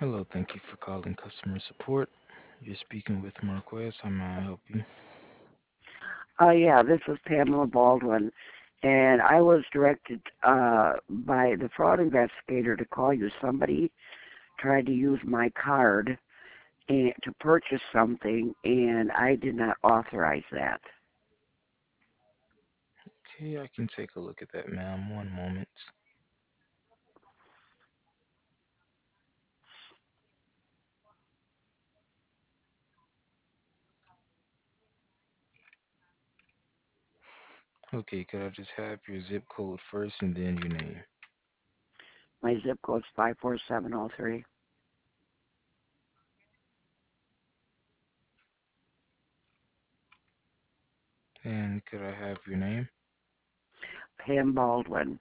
Hello, thank you for calling customer support. You're speaking with Marquez. How may I help you? Yeah, this is Pamela Baldwin, and I was directed by the fraud investigator to call you. Somebody tried to use my card to purchase something, and I did not authorize that. Okay, I can take a look at that, ma'am. One moment. Okay, could I just have your zip code first and then your name? My zip code is 54703. And could I have your name? Pam Baldwin.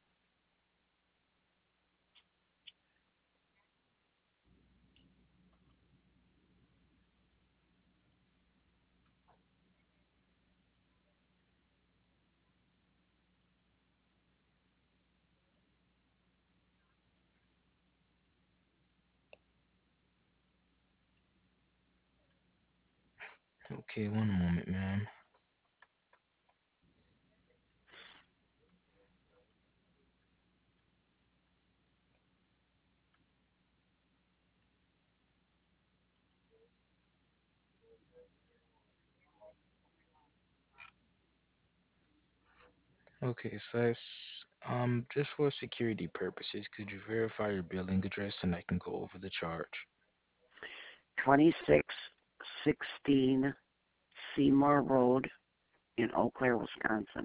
Okay, one moment, ma'am. Okay, so just for security purposes, could you verify your billing address and I can go over the charge? 2616 Seymour Road in Eau Claire, Wisconsin.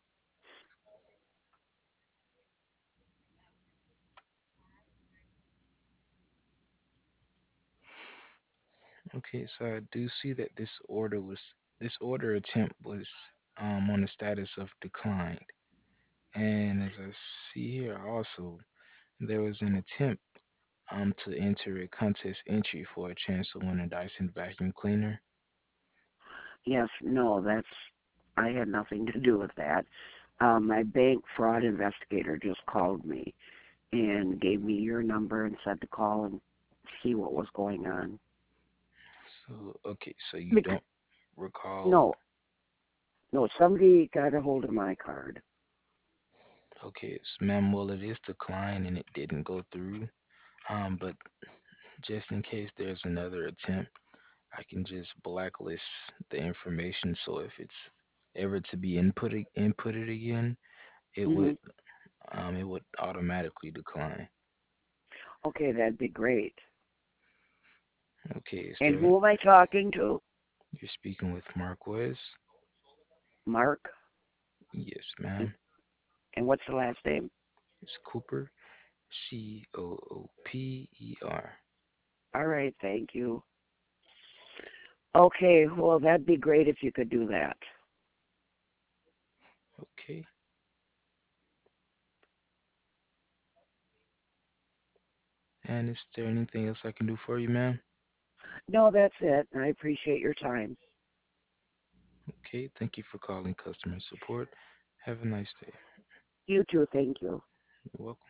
Okay, so I do see that this order attempt was on the status of declined. And as I see here also, there was an attempt to enter a contest entry for a chance to win a Dyson vacuum cleaner. Yes, no, I had nothing to do with that. My bank fraud investigator just called me and gave me your number and said to call and see what was going on. So okay, so you Bec- don't recall. no, no, somebody got a hold of my card. Okay, ma'am, well it is declined and it didn't go through. But just in case there's another attempt, I can just blacklist the information. So if it's ever to be inputted again, it would Hmm. it would automatically decline. Okay, that'd be great. Okay, is And there? who am I talking to? You're speaking with Marquez. Mark. Yes, And, ma'am. and what's the last name? It's Cooper. Cooper. All right, thank you. Okay, well, that'd be great if you could do that. Okay. And is there anything else I can do for you, ma'am? No, that's it. I appreciate your time. Okay. Thank you for calling customer support. Have a nice day. You too, thank you. You're welcome.